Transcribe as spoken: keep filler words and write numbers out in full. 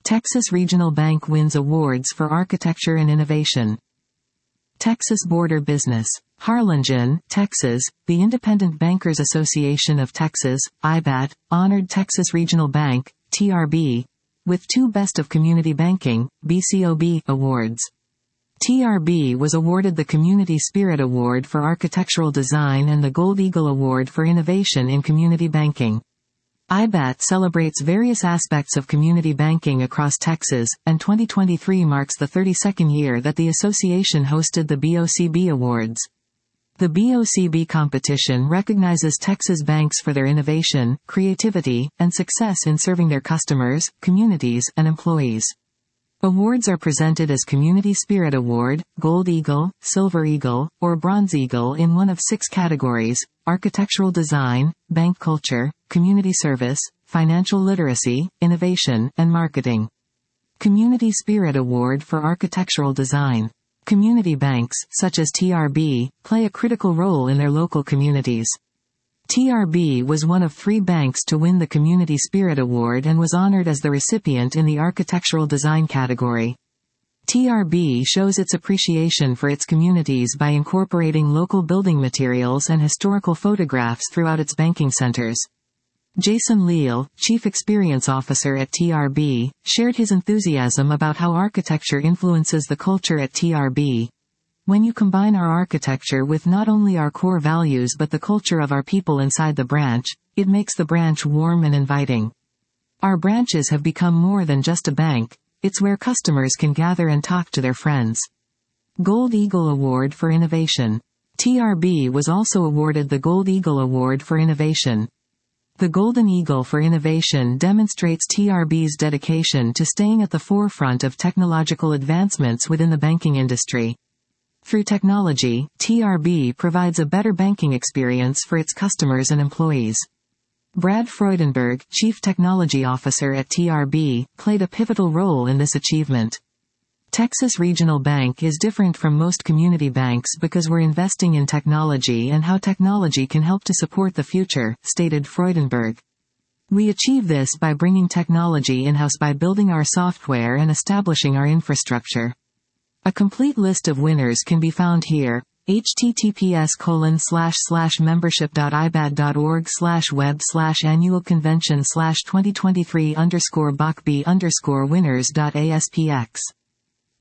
Texas Regional Bank wins awards for architecture and innovation. Texas Border Business. Harlingen, Texas, the Independent Bankers Association of Texas, I B A T, honored Texas Regional Bank, T R B, with two Best of Community Banking, B C O B, awards. T R B was awarded the Community Spirit Award for Architectural Design and the Gold Eagle Award for Innovation in Community Banking. I B A T celebrates various aspects of community banking across Texas, and twenty twenty-three marks the thirty-second year that the association hosted the B O C B Awards. The B O C B competition recognizes Texas banks for their innovation, creativity, and success in serving their customers, communities, and employees. Awards are presented as Community Spirit Award, Gold Eagle, Silver Eagle, or Bronze Eagle in one of six categories: architectural design, bank culture, community service, financial literacy, innovation, and marketing. Community Spirit Award for architectural design. Community banks, such as T R B, play a critical role in their local communities. T R B was one of three banks to win the Community Spirit Award and was honored as the recipient in the architectural design category. T R B shows its appreciation for its communities by incorporating local building materials and historical photographs throughout its banking centers. Jason Leal, Chief Experience Officer at T R B, shared his enthusiasm about how architecture influences the culture at T R B. When you combine our architecture with not only our core values but the culture of our people inside the branch, it makes the branch warm and inviting. Our branches have become more than just a bank, it's where customers can gather and talk to their friends. Gold Eagle Award for Innovation. T R B was also awarded the Gold Eagle Award for Innovation. The Golden Eagle for Innovation demonstrates T R B's dedication to staying at the forefront of technological advancements within the banking industry. Through technology, T R B provides a better banking experience for its customers and employees. Brad Freudenberg, Chief Technology Officer at T R B, played a pivotal role in this achievement. Texas Regional Bank is different from most community banks because we're investing in technology and how technology can help to support the future, stated Freudenberg. We achieve this by bringing technology in-house by building our software and establishing our infrastructure. A complete list of winners can be found here. https colon slash slash membership dot ibad org slash web slash annual convention slash twenty twenty-three underscore bach b underscore winners dot aspx